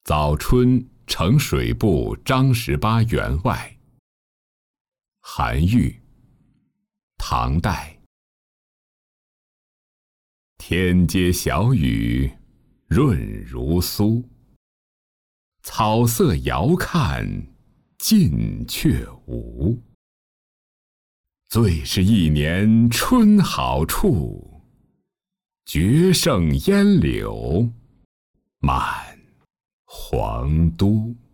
早春呈水部张十八员外。韩愈，唐代。天街小雨润如酥，草色遥看近却无。最是一年春好处，绝胜烟柳满皇都。